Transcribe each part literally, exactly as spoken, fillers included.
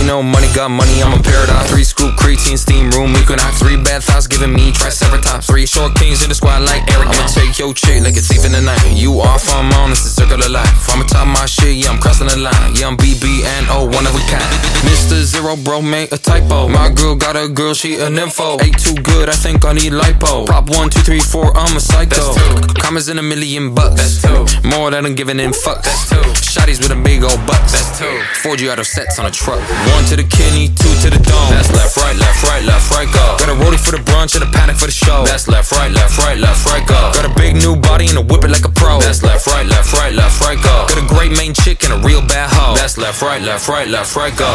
know money got money, I'm in paradise. Three scoop creatine, steam room, equinox. Three bad thoughts giving me triceratops. Three short kings in the squad like Eric. I'ma take your chick like a thief in the night. You off, I'm on, it's the circle of life. I'm top my shit, yeah, I'm crossing the line. Yeah, I'm B B N O, one of a kind. Mister Zero, bro, made a typo. My girl got a girl, she a nympho. Ain't too good, I think I need lipo. Prop one, two, three, four, I'm a psycho. Commas in a million bucks. That's two. More than I'm giving in fucks. That's two. Shotties with a big old butt. That's two. Four G auto sets on a truck. One to the kidney, two to the dome. That's left, right, left, right, left, right, go. Got a rollie for the brunch and a panic for the show. That's left, right, left, right, left, right, go. Got a big new body and a whip it like a pro. That's left, right, left, right, left, right, go. Got a great main chick and a real bad hoe. That's left, right, left, right, left, right, go.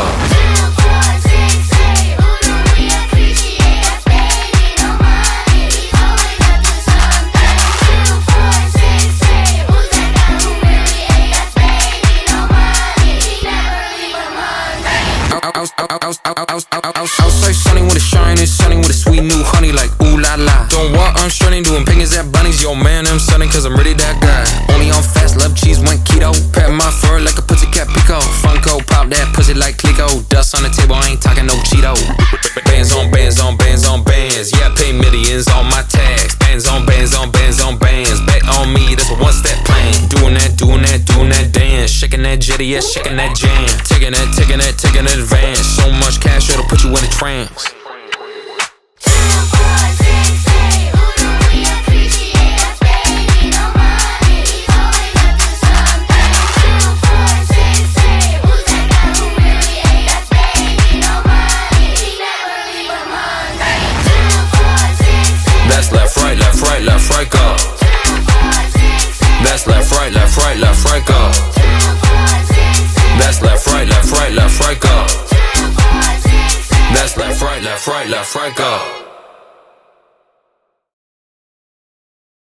Outside sunny with a shine, it's sunny with a sweet new honey like ooh la la. Don't want I'm strutting, doing pingers at bunnies. Yo man, I'm sunning cause I'm really that guy. Only on fast, love cheese, went keto. Pat my fur like a pussycat pico. Funko, pop that pussy like Clico. Dust on the table, I ain't talking no Cheeto. Bands on bands on bands on bands. Yeah, I pay millions on my tax. Bands on bands on bands on bands. Bet on me, that's a one step plan. Doing that, doing that, doing that dance. Shaking that jetty, yeah, shaking that jam. Taking that, taking that, taking that advance. So much cash, it'll put you in a trance. That's left, right, left, right, left, right, go. That's left, right, left, right, left, right, go. That's left, right, left, right, left, right, go. That's left, right, left, right, left, right, go.